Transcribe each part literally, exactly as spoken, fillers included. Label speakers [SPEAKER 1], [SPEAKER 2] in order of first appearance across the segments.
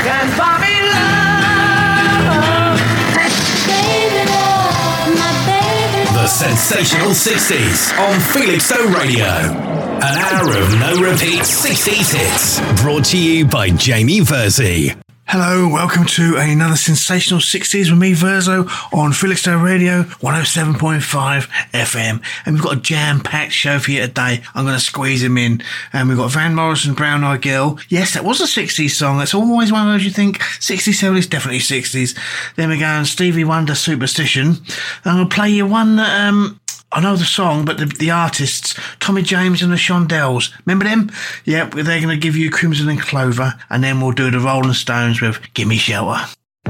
[SPEAKER 1] Can't buy me love. Baby love, my baby love.
[SPEAKER 2] The Sensational sixties on Felixstowe Radio. An hour of no-repeat sixties hits. Brought to you by Jamie Verzi.
[SPEAKER 3] Hello, welcome to another Sensational sixties with me, Verzo, on Felixstowe Radio, one oh seven point five F M. And we've got a jam-packed show for you today. I'm going to squeeze him in. And we've got Van Morrison, Brown Eyed Girl. Yes, that was a sixties song. That's always one of those you think, sixty-seven is definitely sixties. Then we go on Stevie Wonder, Superstition. I'm going to play you one that, um... I know the song, but the, the artists, Tommy James and the Shondells. Remember them? Yeah, they're going to give you Crimson and Clover, and then we'll do the Rolling Stones with Gimme Shelter.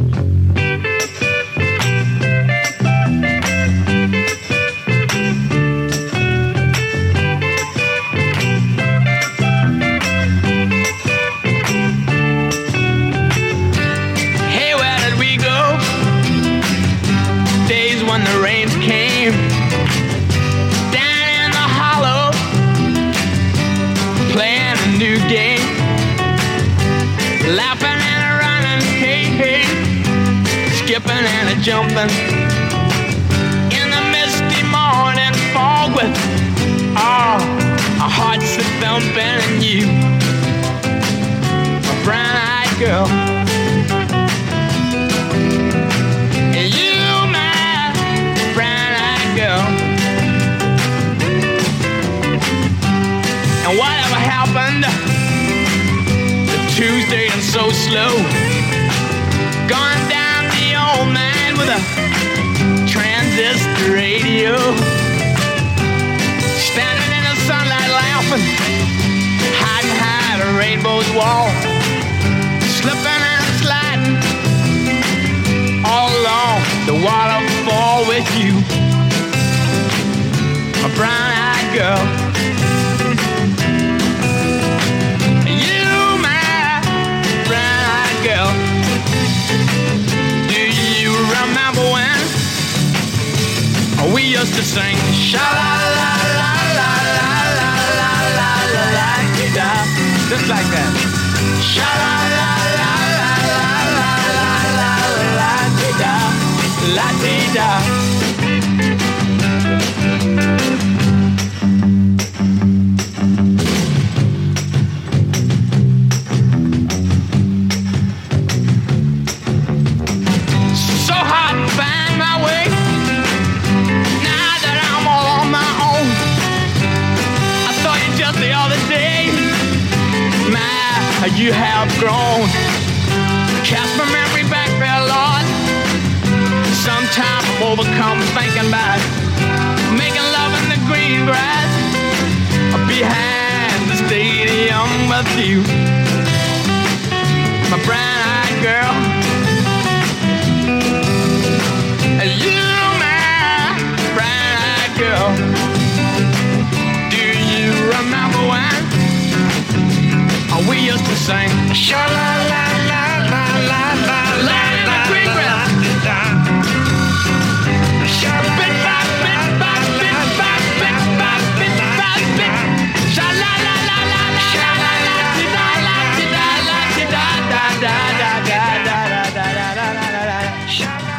[SPEAKER 4] Hey, where did we go? Days when the rains came. Playing a new game, laughing and a running, hey, hey, skipping and a jumping, in the misty morning fog with, oh, our hearts are thumping and you, a brown-eyed girl, and you, my brown-eyed girl. And whatever happened to Tuesday and so slow, gone down the old man with a transistor radio, standing in the sunlight laughing, hiding behind a rainbow's wall, slipping and sliding all along the waterfall with you, a brown-eyed girl. Girl, do you remember when we used to sing sha la la la la la la la la la la da, just like that, sha la la la la la la la la la la da, la da. You have grown. Cast my memory back there, Lord. Sometimes I'm overcome thinking about making love in the green grass behind the stadium with you, my brown-eyed girl. You, my brown-eyed girl. Do you remember when we used to sing sha la la la la la la la la green grass, bit by bit by bit by bit by bit by bit, sha la la la la la sha la la la la la da da da da da da da da da da sha la.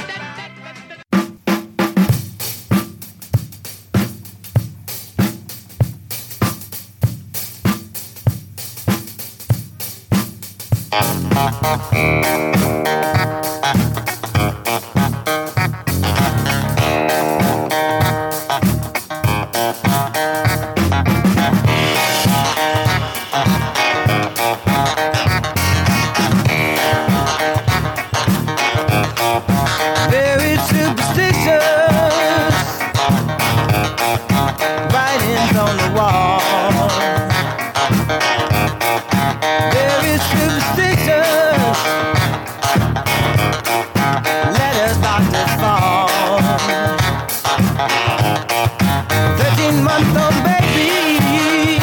[SPEAKER 5] Very superstitious writings on the wall. Very superstitious letters about to fall. Thirteen month old baby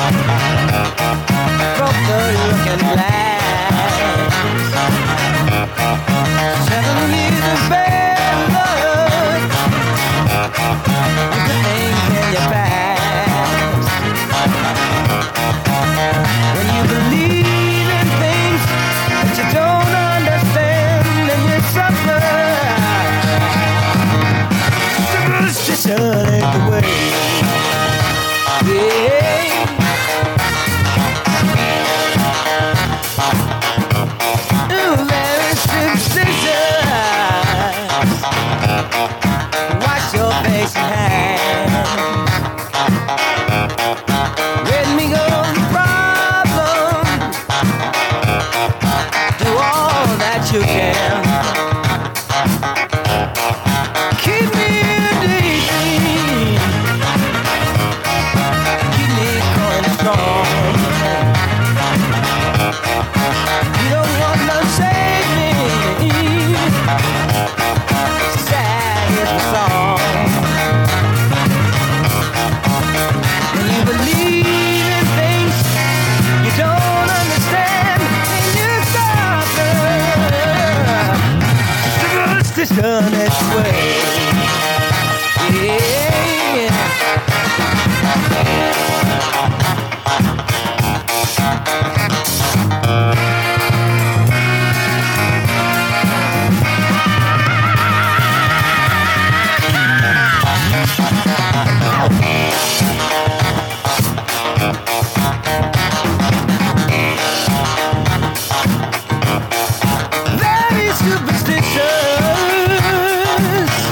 [SPEAKER 5] broke the looking glass. Seven years of bad luck, good things in your past. When you believe in things that Ooh, very superstitious. Wash your face and hands. Let me go the problem. Do all that you can. Keep me in daisy. Keep me going strong. You don't want no saving. Sad is the song. When you believe in things you don't understand, and you suffer. Superstition is the way. Yeah. Very superstitious.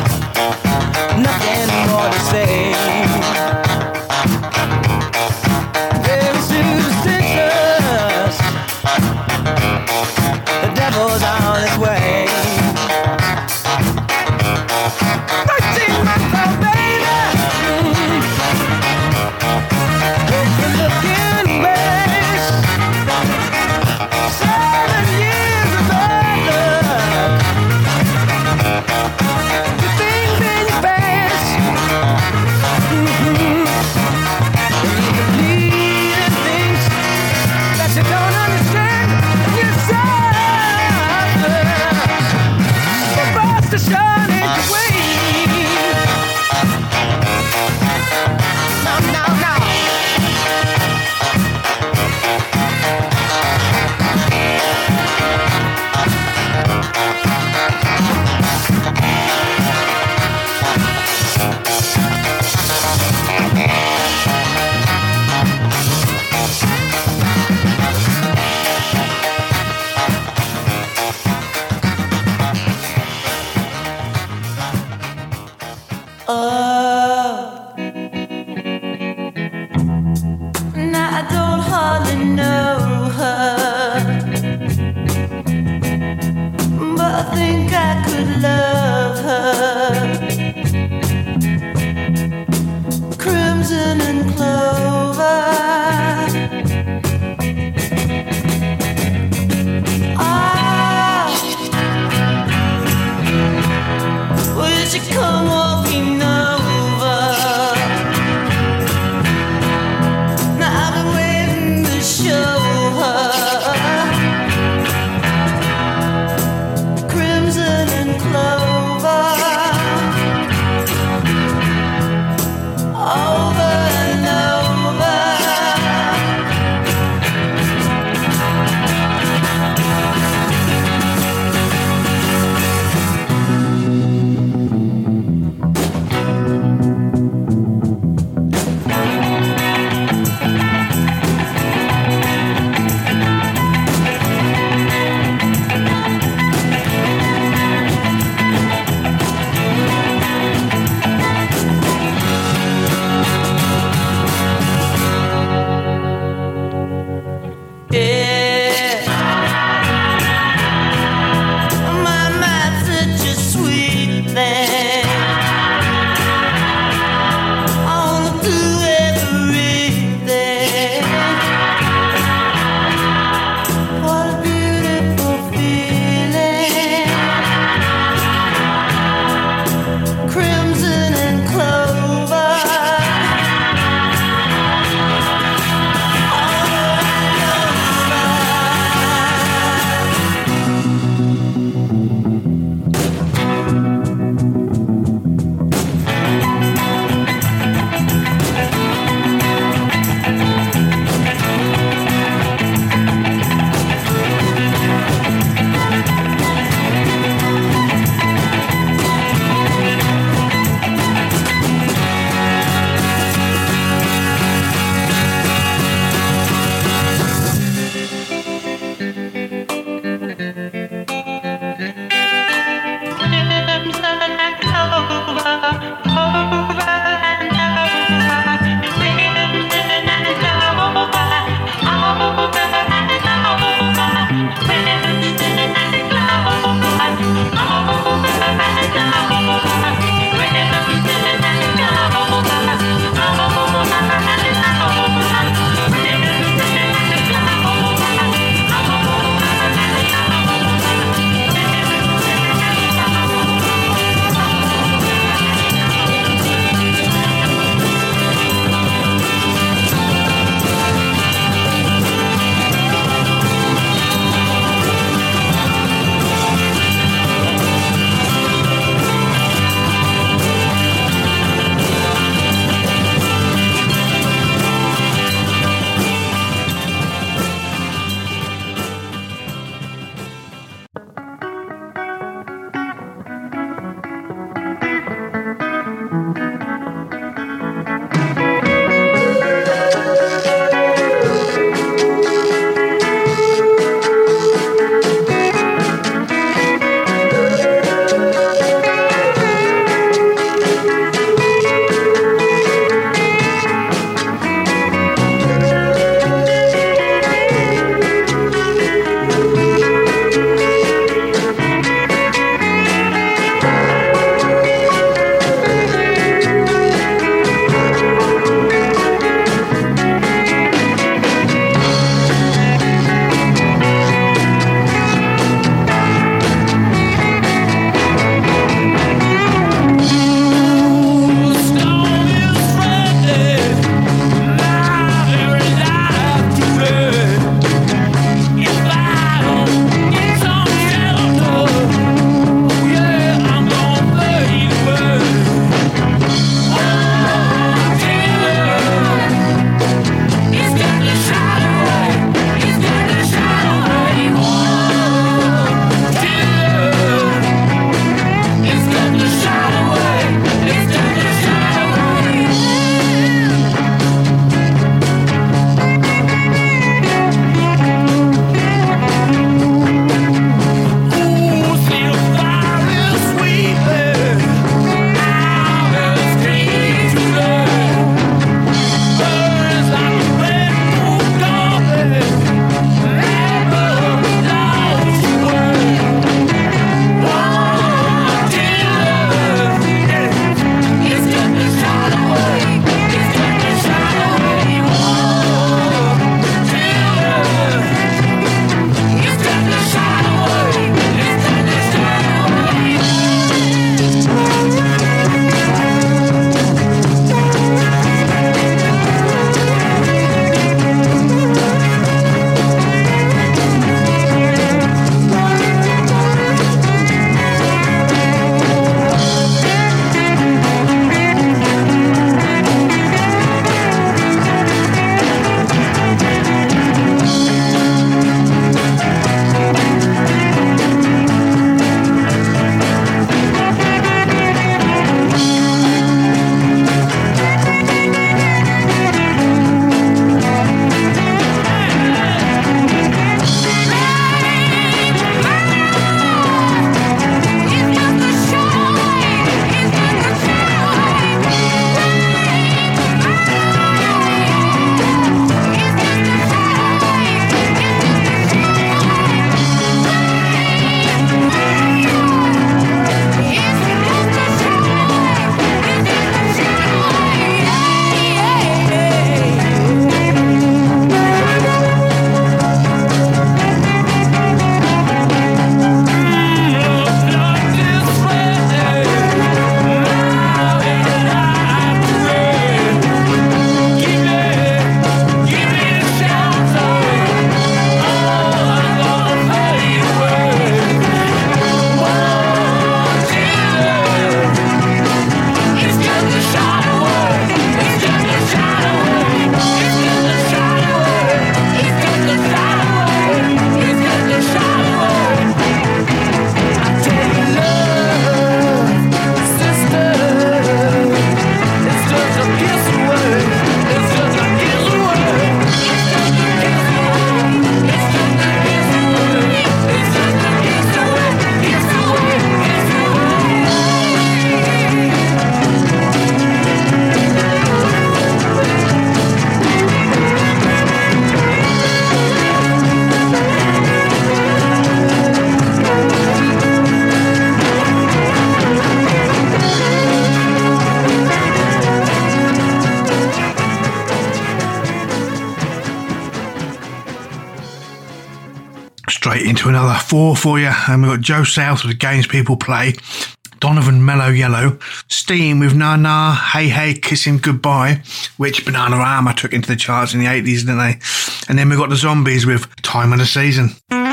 [SPEAKER 3] Right, into another four for you. And we've got Joe South with Games People Play, Donovan Mellow Yellow, Steam with Na Na, Hey Hey, Kiss Him Goodbye, which Bananarama took into the charts in the eighties, didn't they? And then we've got the Zombies with Time of the Season.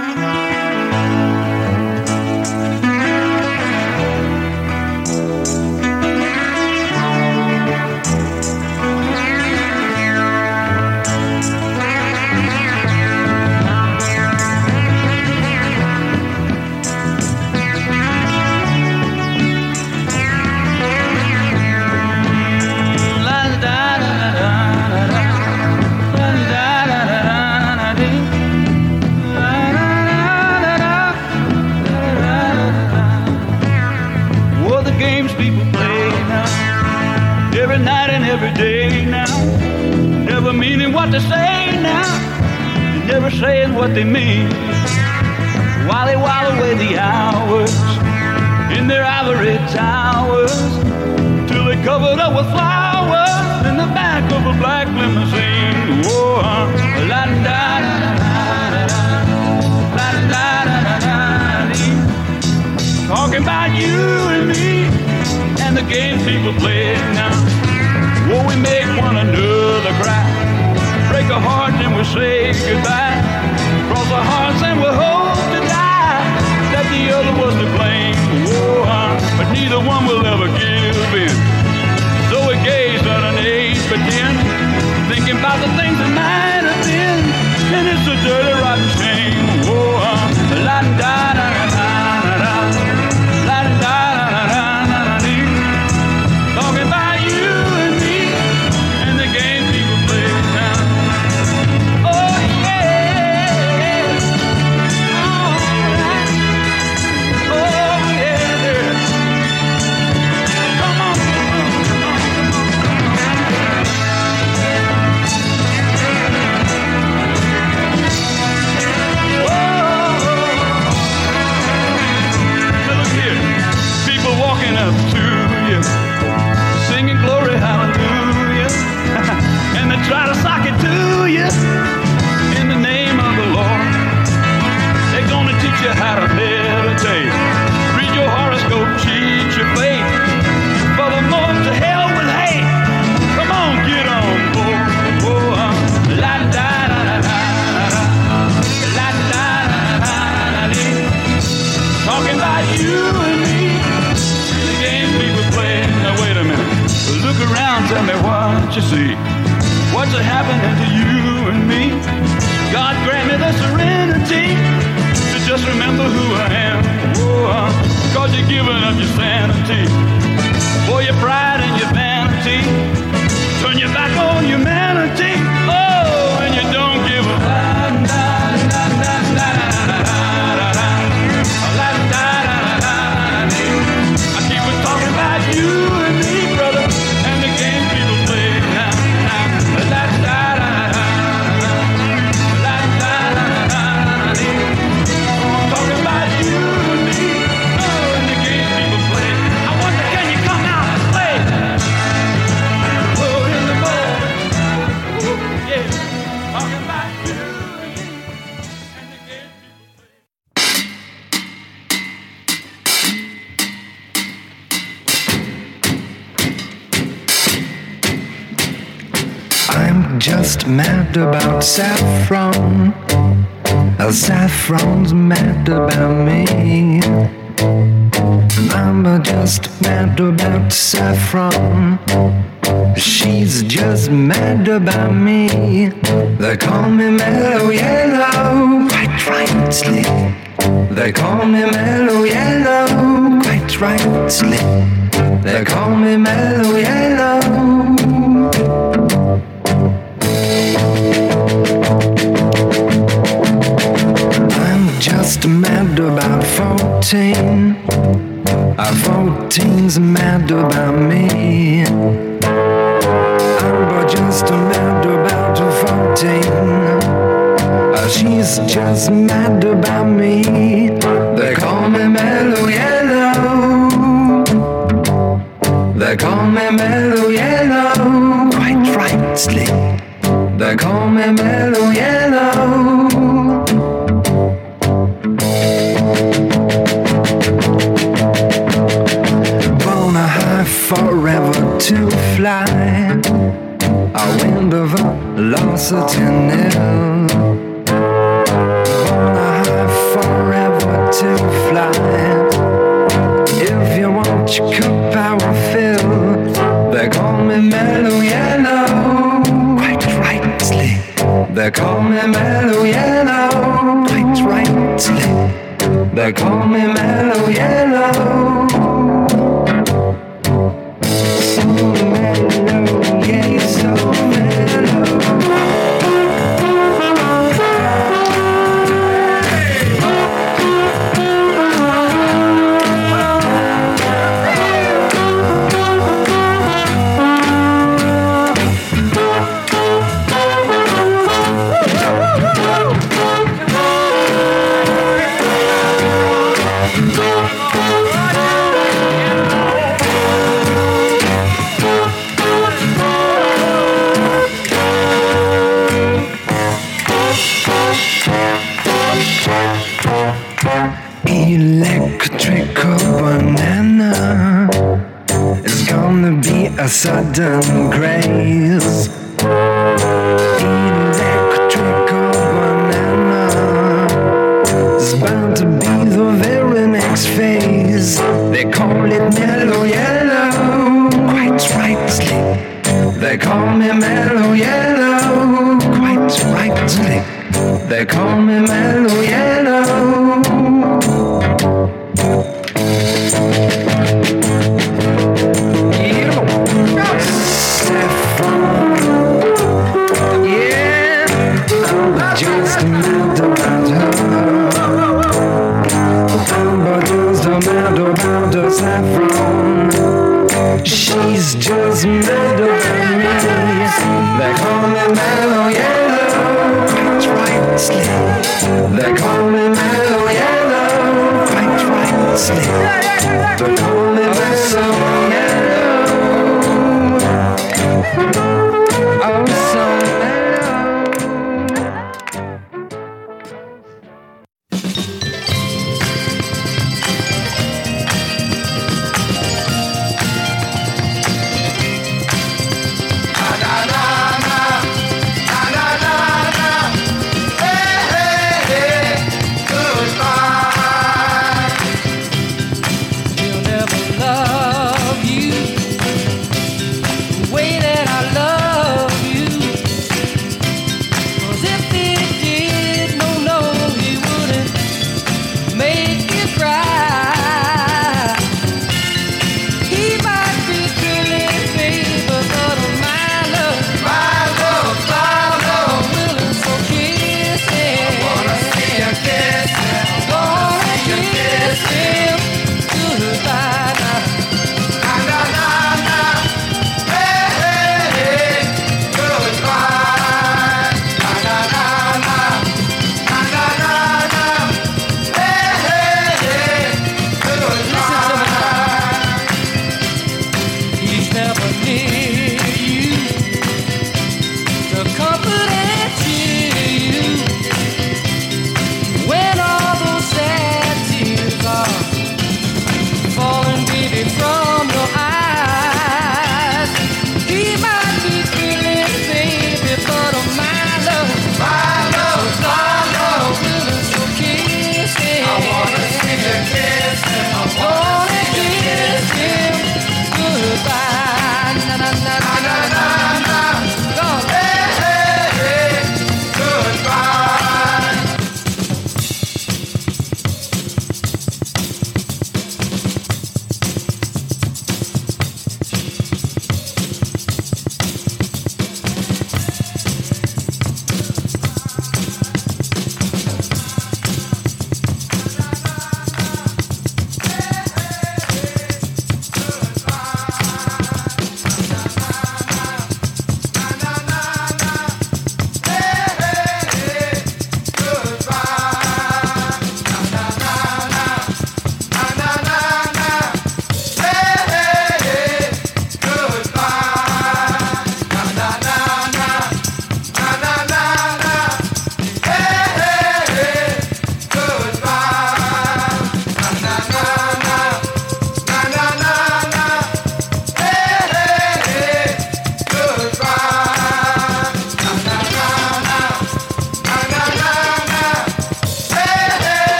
[SPEAKER 6] Saying what they mean while they while away the hours in their ivory towers till they covered up with flowers in the back of a black limousine. Whoa, la da da da da da da da, talking about you and me and the games people play now. Whoa, we make one another cry, break our hearts and we say goodbye. Cross our hearts and we hope to die that the other was to blame. Oh, but neither one will ever give in. So we gaze at an age but ten, thinking about the things that might have been. And it's a dirty rotten shame. Oh, la da da da da da, la da da da da da, talking about you and me and the game people play now. Up to you, singing glory hallelujah, and they try to sock it to you in the name of the Lord. They're gonna teach you how to meditate, read your horoscope, cheat your fate, furthermore to hell with hate. Come on, get on board. Oh, uh, la da da da da da, la da da da da da, talking about you and me. Now wait a minute, look around, tell me what you see. What's happening to you and me? God grant me the serenity to just remember who I am. Oh, cause you're giving up your sanity for your pride and your vanity. Turn your back on humanity. Oh, and you don't give a la da da da da da da da. You and me, brother, and the game people play now, now. La da da da, la da da da. Talking about you and me, oh, and the game people play. I wonder, can you come out and play? Oh, in the morning, oh, yeah. Talking about you and me, and the game people play.
[SPEAKER 7] I'm just mad about saffron. Uh, Saffron's mad about me. I'm just mad about saffron. She's just mad about me. They call me Mellow Yellow, quite rightly. They call me Mellow Yellow, quite rightly. They call me Mellow Yellow. I'm just mad about fourteen. Uh, fourteen's mad about me. I'm just mad about fourteen. Uh, she's just mad about me. They call me Mellow Yellow. They call me Mellow Yellow, quite rightly. They call me Mellow Yellow. They call me Mellow Yellow. So mellow, yeah, so mellow. Electrical banana is gonna be a sudden grace. Electrical banana is bound to be the very next phase. They call it Mellow Yellow, quite rightly. They call me Mellow Yellow, quite rightly. They call me Mellow Yellow. Just mad about her. I'm just mad about her saffron. She's just mad about me. They call me Mellow Yellow, quite rightly. They call me Mellow Yellow, quite rightly. They call me Mellow Yellow. Oh, so mellow.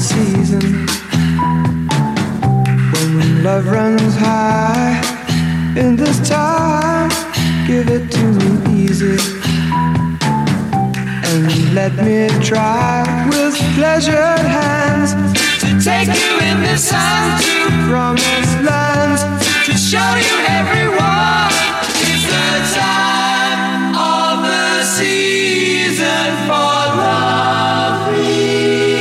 [SPEAKER 7] season when love runs high. In this time, give it to me easy and let me try with pleasured hands to take you in the sun to promised lands, to show you everyone. It's the time of the season for loving.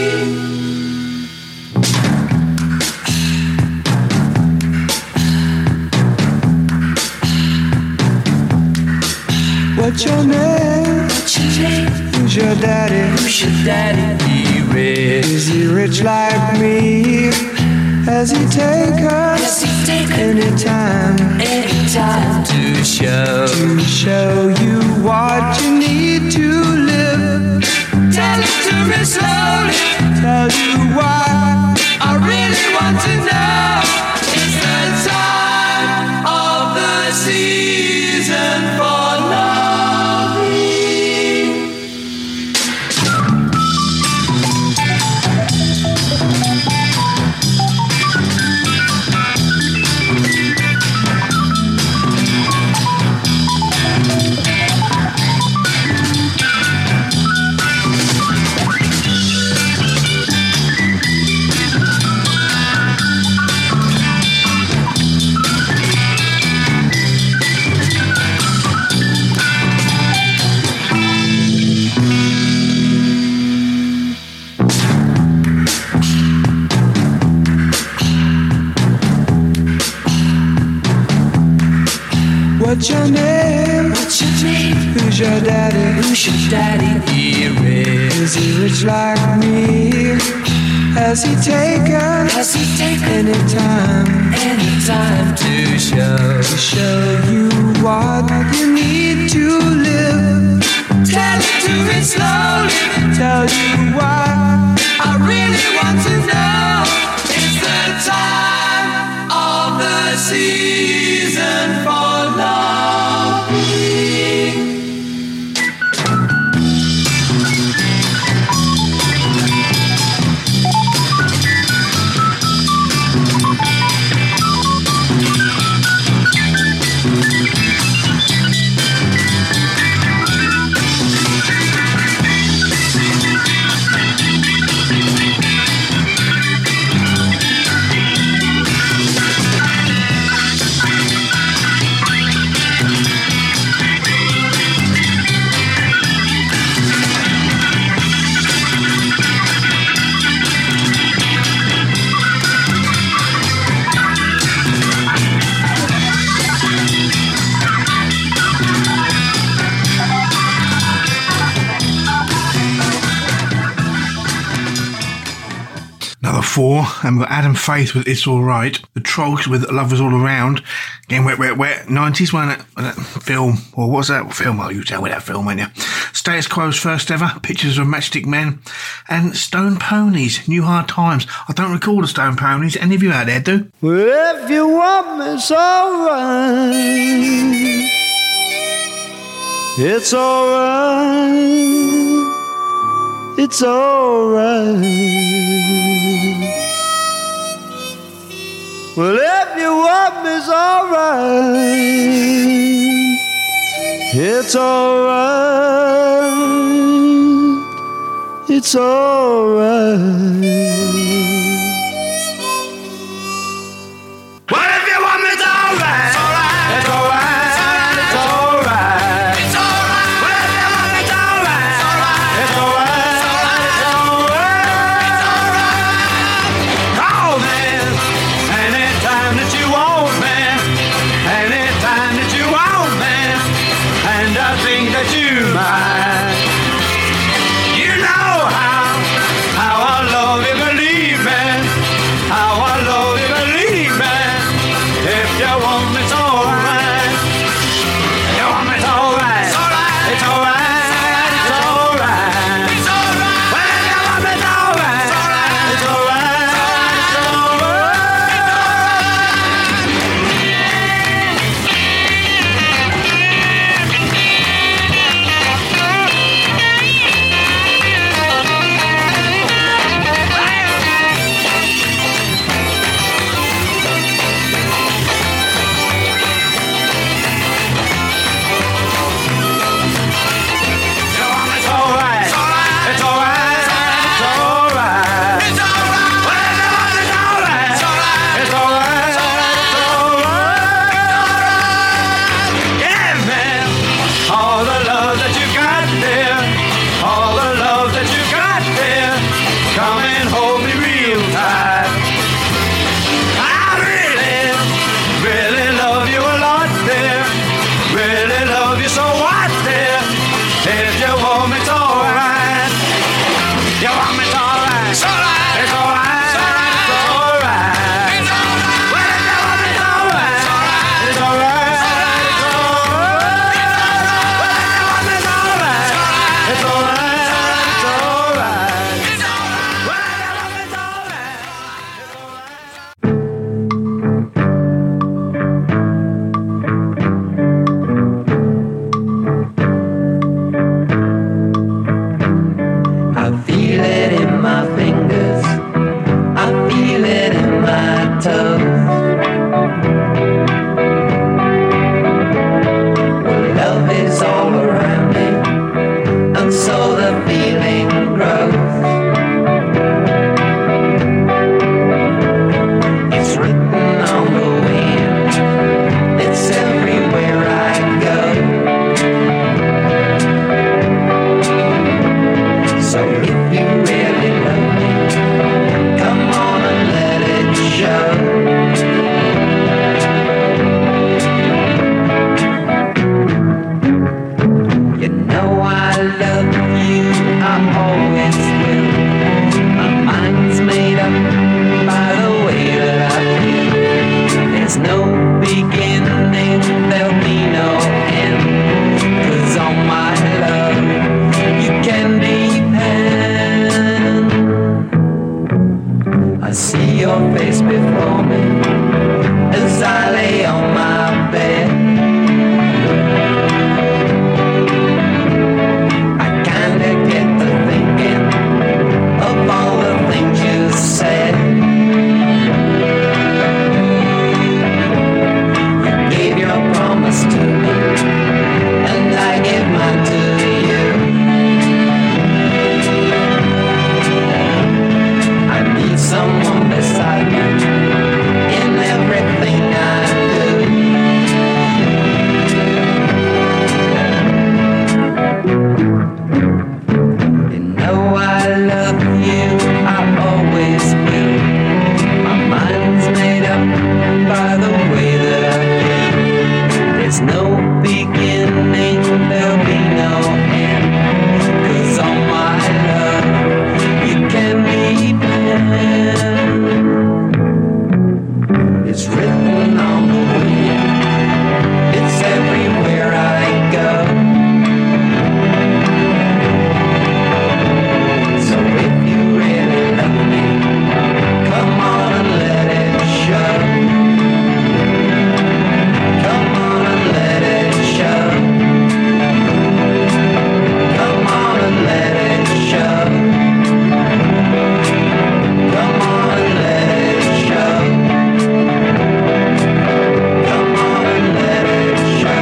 [SPEAKER 7] What's your name? What's your name? Who's your daddy? Who's your daddy? He rich. Is he rich like me? Has he taken? Has he taken any time? Any time to show to show you what you need to live? Tell it to me slowly. Tell you why I really want to know. It's the time of the season for love. What's your name? What's your name? Who's your daddy? Who's your daddy? He rich. Is he rich like me? Has he taken? Has he taken any time? Any time to show to show you what you need to live? Tell it to me slowly. Tell you why I really want to know. It's the time of the season for love.
[SPEAKER 3] Four, and we've got Adam Faith with It's Alright, the Troggs with Lovers All Around, again wet, wet, wet, nineties, wasn't it? That film, or what was that film? Oh, you tell me that film, won't you? Status Quo's first ever, Pictures of Matchstick Men, and Stone Ponies, New Hard Times. I don't recall the Stone Ponies, any of you out there do?
[SPEAKER 5] Well, if you want me, it's alright. It's alright. It's alright. Well, if you want me, it's alright. It's alright. It's alright. Well, if you want me, it's alright. It's alright. It's alright. You know how, how I love you,
[SPEAKER 7] I see your face before me as I lay on my bed. I kinda get to thinking of all the things you said. You gave your promise to me, and I gave mine to you. I need someone beside me in everything I do. You know I love you, I always will. My mind's made up by the way that I feel. There's no beginning, there'll be no end. 'Cause all my love you can depend. It's written on the wind, it's everywhere I go. So if you really love me, come on and let it show. Come on and let it show. Come on and let it show. Come on and let it show. Come on and let it show.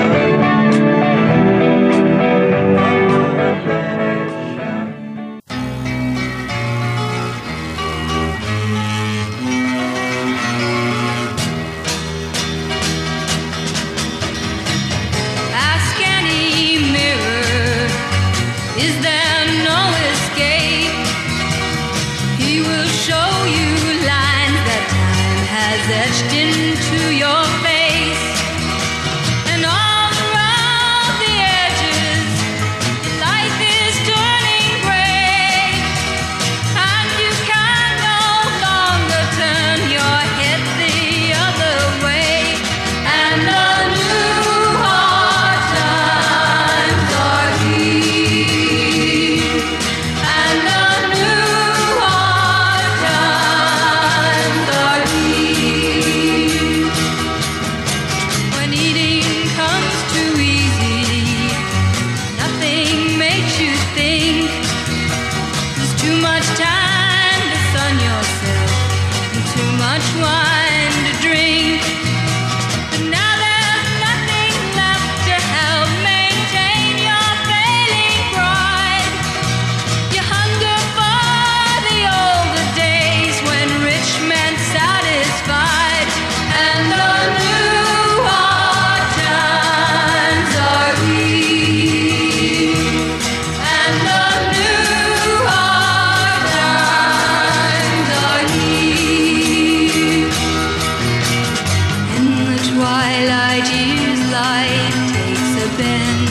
[SPEAKER 1] Ask any mirror, is there no escape? He will show you lines that time has etched into your face. And all around the edges, life is turning gray. And you can no longer turn your head the other way. And the new hard times are here. And the new hard times are here. When eating comes too easy, nothing makes you think. There's too much time to sun yourself and too much wine to drink. But now there's nothing left to help maintain your failing pride. You hunger for the older days when rich men satisfied. And the new hard times are here. And the new hard times are here. In the twilight, years light takes a bend.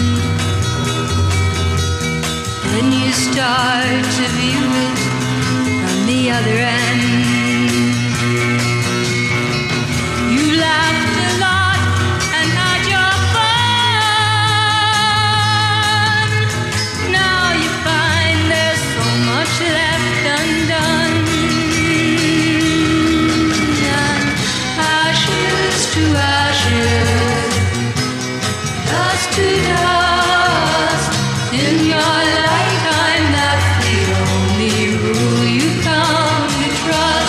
[SPEAKER 1] Then you start to view it from the other end. You laughed a lot and had your fun. Now you find there's so much left undone. And ashes to ashes, dust to dust. In your lifetime, that's the only rule you come to trust.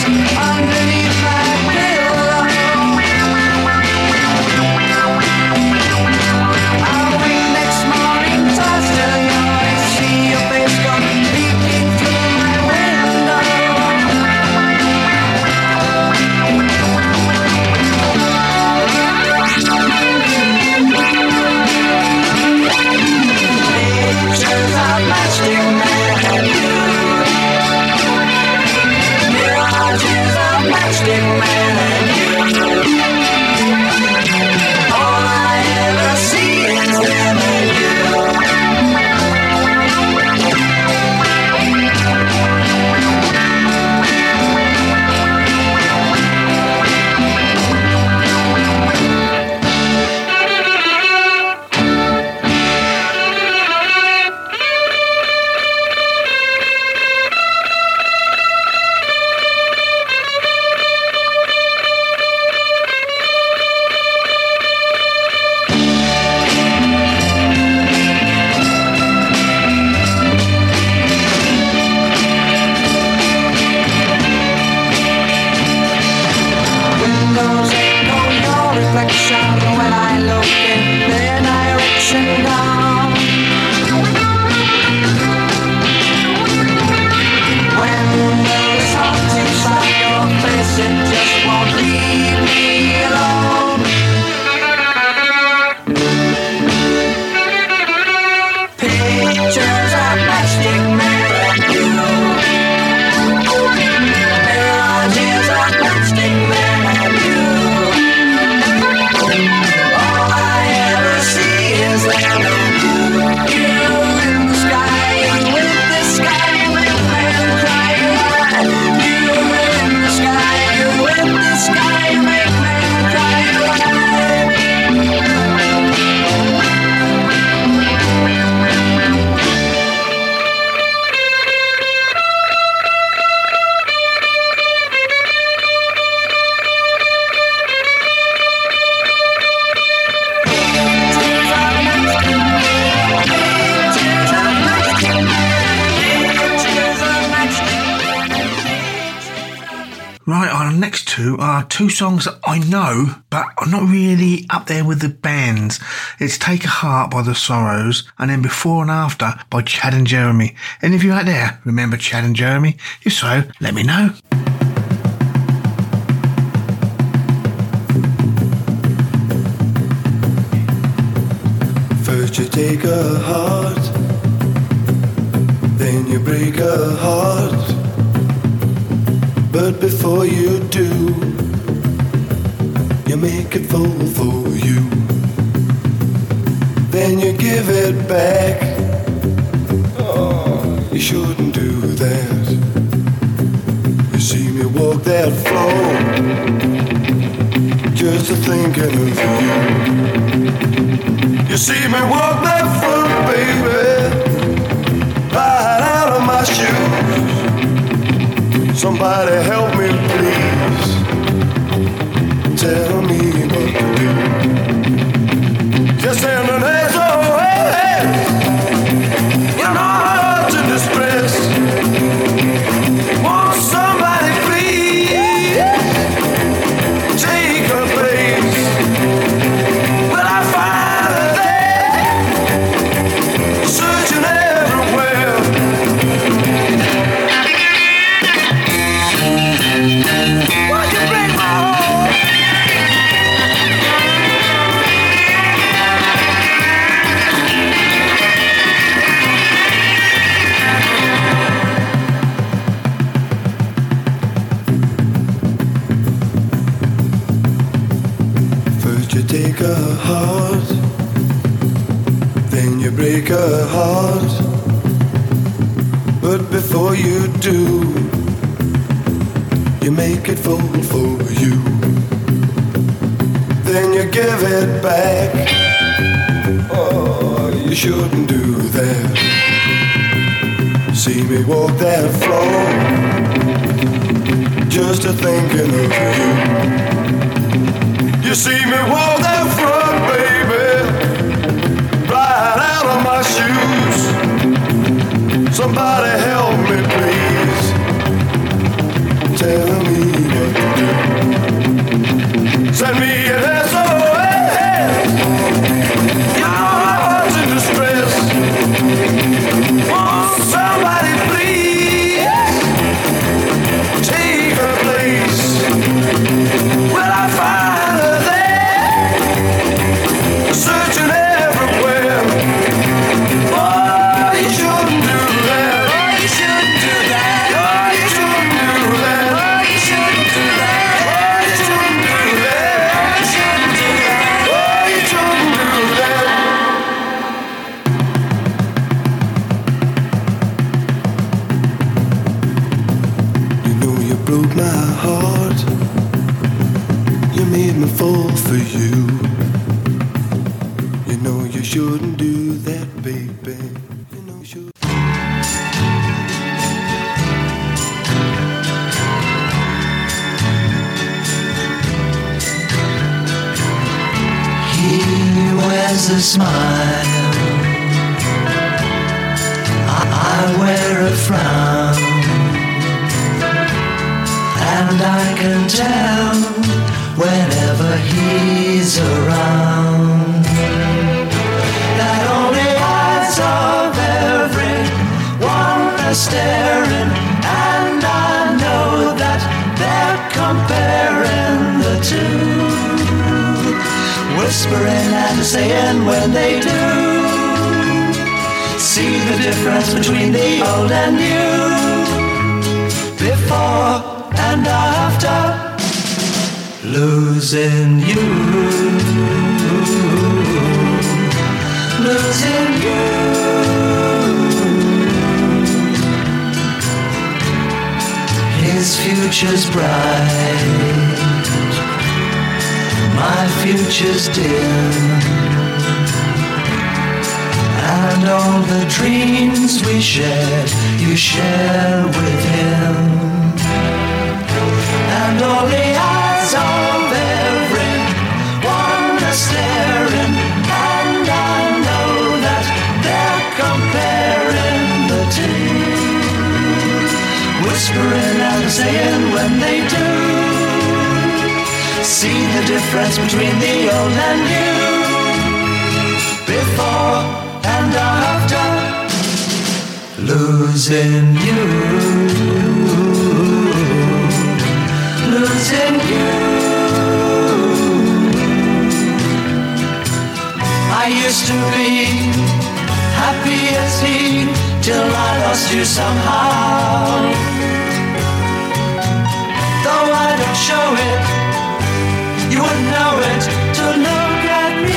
[SPEAKER 5] underneath my pillow. I'll wake next morning, toss to you, and see your face come peeking through my window. Pictures of plastic man and you, mirages of plastic man and you. All I ever see is them and you. Windows echo your reflection when I look in their direction down. When there's something inside your face, it just won't leave me alone. Pictures of plastic man and you, mirages of plastic man and you. All I ever see is them and you. You in the sky, with the sky, with man cry. You in the sky, with the sky, make man cry.
[SPEAKER 3] Right, our next two are two songs that I know, but are not really up there with the bands. It's Take a Heart by The Sorrows, and then Before and After by Chad and Jeremy. Any of you out there remember Chad and Jeremy? If so, let me know.
[SPEAKER 8] First you take a heart, then you break a heart. But before you do, you make it full for you. Then you give it back. Oh, you shouldn't do that. You see me walk that floor, just a thinking of you. You see me walk that floor, baby, right out of my shoes. Somebody help me, please. Tell me what to do. Just send an S O S. You're not in distress. Won't somebody please take her place? But I find her there, searching everywhere. Why'd you break my heart? First you take a heart, then you break a heart. But before you do, you make it full for you. Then you give it back. Oh, you shouldn't do that. See me walk that floor, just a thinking of you. You see me walk that floor, baby, right out of my shoes. Somebody help me, please. tell me what to do. Send me an S O S. Your heart's in distress. Won't somebody please take her place? Will I find her there? Searching everywhere. Oh, you shouldn't do that. Oh, you shouldn't do that. Oh, you shouldn't do that. Oh, you shouldn't do that. Oh, you shouldn't do that. Oh, you shouldn't do that. Oh, you shouldn't do that. You know you broke my heart. You made me fall for you. You know you shouldn't do that, baby. You know you should.
[SPEAKER 7] He wears a smile, I, I wear a frown, and I can tell whenever he's around that only eyes of everyone are staring, and I know that they're comparing the two, whispering and saying when they do see the difference between the old and new, before and after losing you, losing you. His future's bright, my future's dim, and all the dreams we shared, you share with him, and all the eyes of everyone are staring, and I know that they're comparing the two, whispering and saying when they do see the difference between the old and new, before and after losing you, losing you. I used to be happy as he till I lost you somehow, though I don't show it, you wouldn't know it to look at me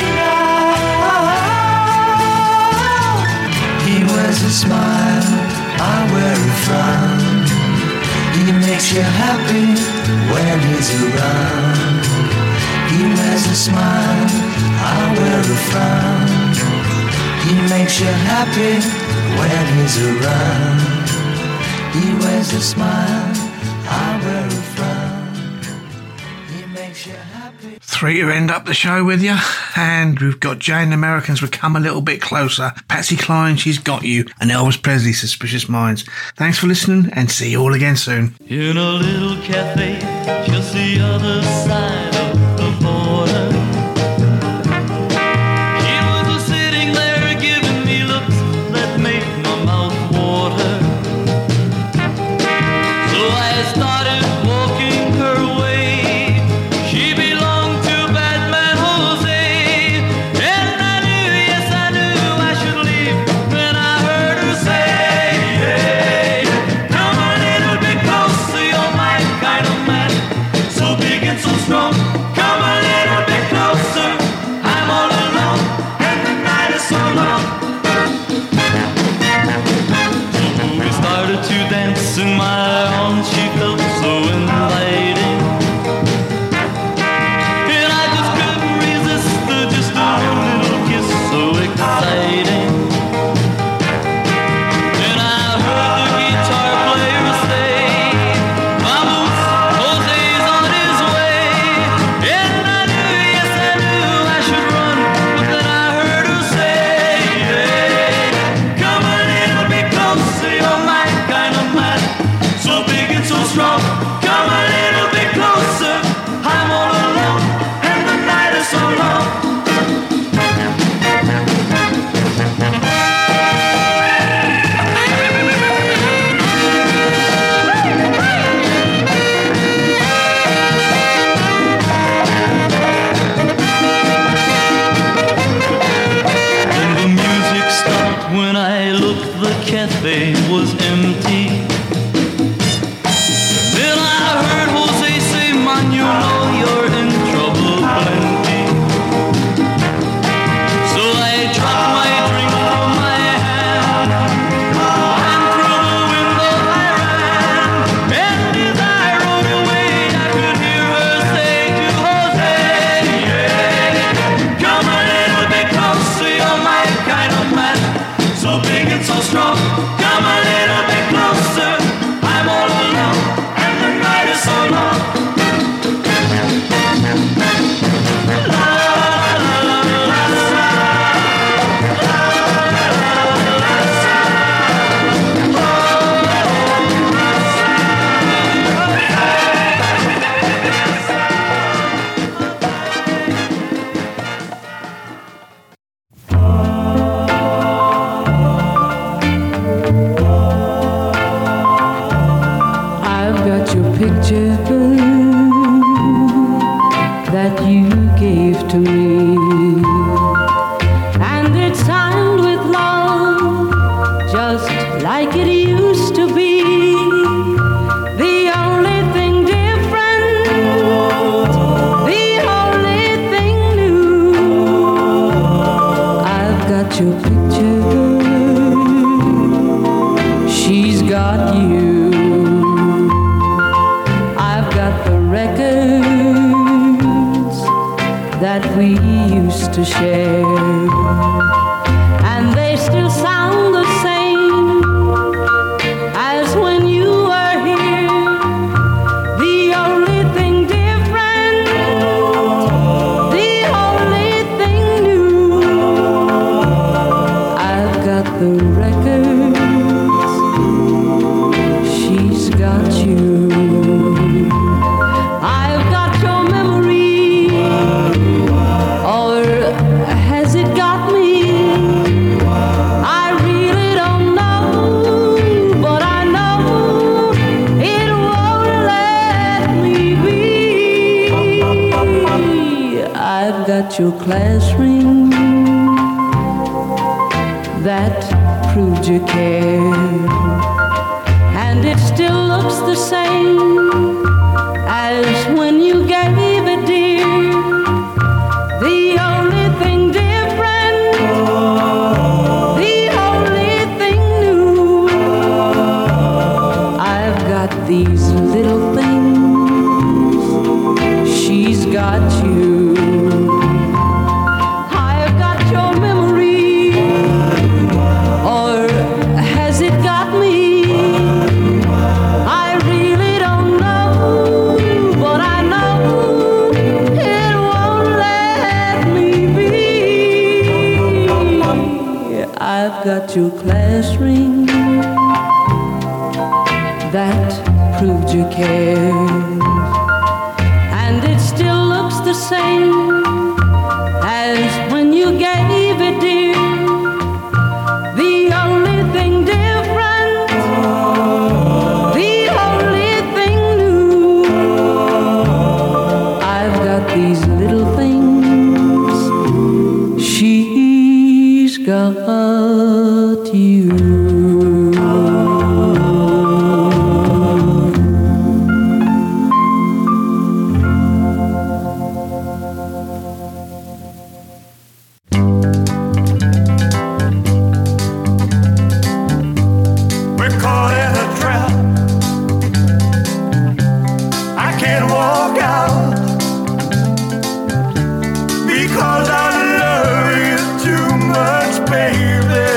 [SPEAKER 7] now. He wears a smile, I wear a frown. He makes you happy when he's around. He wears a smile, I wear a frown. He makes you happy when he's around. He wears a smile, I wear a frown.
[SPEAKER 3] Three to end up the show with you, and we've got Jane Americans with Come a Little Bit Closer, Patsy Cline, She's Got You, and Elvis Presley, Suspicious Minds. Thanks for listening, and see you all again soon.
[SPEAKER 6] In a little cafe just the other side of the border, he was sitting there giving me looks that made my mouth water. So I started walking her way. She belonged to Batman Jose, and I knew, yes I knew I should leave when I heard her say, hey, come a little bit closer, you're my kind of man, so big and so strong. Come a little bit closer, I'm all alone, and the night is so long. So we started to dance in my arms, she felt so inviting, and I just couldn't resist her, just a little kiss so exciting. And I heard the guitar player say, vamos, Jose's on his way. And I knew, yes I knew I should run, but then I heard her say, hey, come a little bit closer, you're my kind of man, so big and so strong.
[SPEAKER 1] picture that you gave to me, and it's signed with love, just like it used to be. The only thing different, the only thing new, I've got your picture, she's got you. I've got the records that we used to share, and they still sound the same as when you were here. The only thing different, the only thing new, I've got the records, she's got you. I've got your memory, or has it got me? I really don't know, but I know it won't let me be. I've got your class ring that proved you cared, and it still looks the same as when you gave it, dear. The only thing different, the only thing new, I've got these little things, she's got you. I've got your memory, or has it got me? I really don't know, but I know it won't let me be. I've got your class ring that proved you cared, and it still looks the same as when you gave it, dear. The only thing different, the only thing new, I've got these little things, she's got you.
[SPEAKER 8] We're caught in a trap. I can't walk out because I love you too much, baby.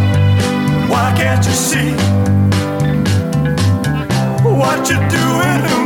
[SPEAKER 8] Why can't you see what you're doing?